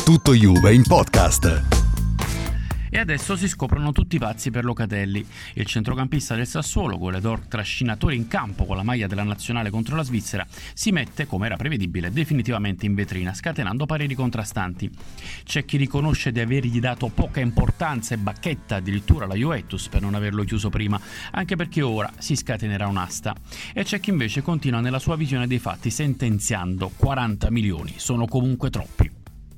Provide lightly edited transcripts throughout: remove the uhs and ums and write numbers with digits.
Tutto Juve in podcast. E adesso si scoprono tutti pazzi per Locatelli. Il centrocampista del Sassuolo, goleador trascinatore in campo con la maglia della nazionale contro la Svizzera, si mette, come era prevedibile, definitivamente in vetrina, scatenando pareri contrastanti. C'è chi riconosce di avergli dato poca importanza e bacchetta addirittura la Juventus per non averlo chiuso prima, anche perché ora si scatenerà un'asta. E c'è chi invece continua nella sua visione dei fatti, sentenziando 40 milioni sono comunque troppi.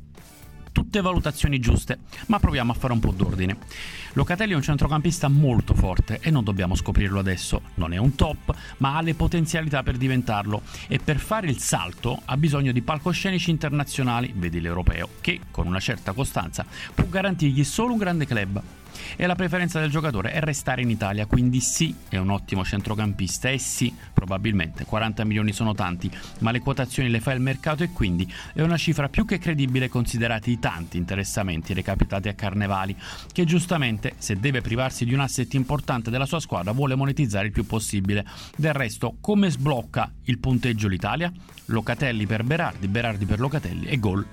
Tutte valutazioni giuste, ma proviamo a fare un po' d'ordine. Locatelli è un centrocampista molto forte e non dobbiamo scoprirlo adesso. Non è un top, ma ha le potenzialità per diventarlo e per fare il salto ha bisogno di palcoscenici internazionali, vedi l'europeo, che con una certa costanza può garantirgli solo un grande club. E la preferenza del giocatore è restare in Italia, quindi sì, è un ottimo centrocampista e sì, probabilmente 40 milioni sono tanti, ma le quotazioni le fa il mercato e quindi è una cifra più che credibile considerati i tanti interessamenti recapitati a Carnevali, che giustamente, se deve privarsi di un asset importante della sua squadra, vuole monetizzare il più possibile. Del resto, come sblocca il punteggio l'Italia? Locatelli per Berardi, Berardi per Locatelli e gol.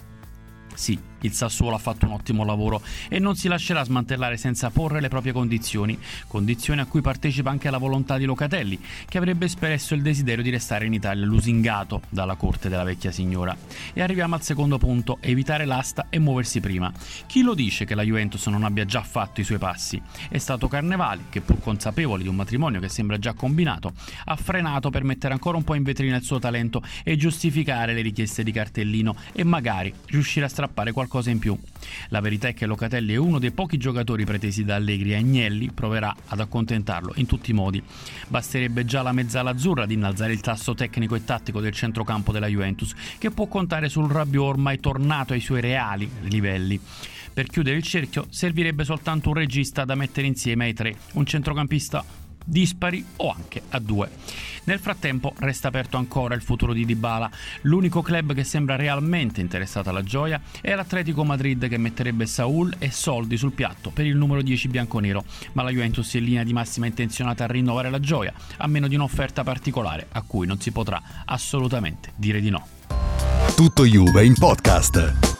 Sì, il Sassuolo ha fatto un ottimo lavoro e non si lascerà smantellare senza porre le proprie condizioni a cui partecipa anche la volontà di Locatelli, che avrebbe espresso il desiderio di restare in Italia, lusingato dalla corte della vecchia signora. E arriviamo al secondo punto: evitare l'asta e muoversi prima. Chi lo dice che la Juventus non abbia già fatto i suoi passi? È stato Carnevali che, pur consapevole di un matrimonio che sembra già combinato, ha frenato per mettere ancora un po' in vetrina il suo talento e giustificare le richieste di cartellino e magari riuscire a strappare qualcosa in più. La verità è che Locatelli è uno dei pochi giocatori pretesi da Allegri e Agnelli proverà ad accontentarlo in tutti i modi. Basterebbe già la mezzala azzurra ad innalzare il tasso tecnico e tattico del centrocampo della Juventus, che può contare sul Rabiot ormai tornato ai suoi reali livelli. Per chiudere il cerchio servirebbe soltanto un regista da mettere insieme ai tre, un centrocampista dispari o anche a due. Nel frattempo resta aperto ancora il futuro di Dybala. L'unico club che sembra realmente interessato alla gioia è l'Atletico Madrid, che metterebbe Saul e soldi sul piatto per il numero 10 bianconero, ma la Juventus è in linea di massima intenzionata a rinnovare la gioia, a meno di un'offerta particolare a cui non si potrà assolutamente dire di no. Tutto Juve in podcast.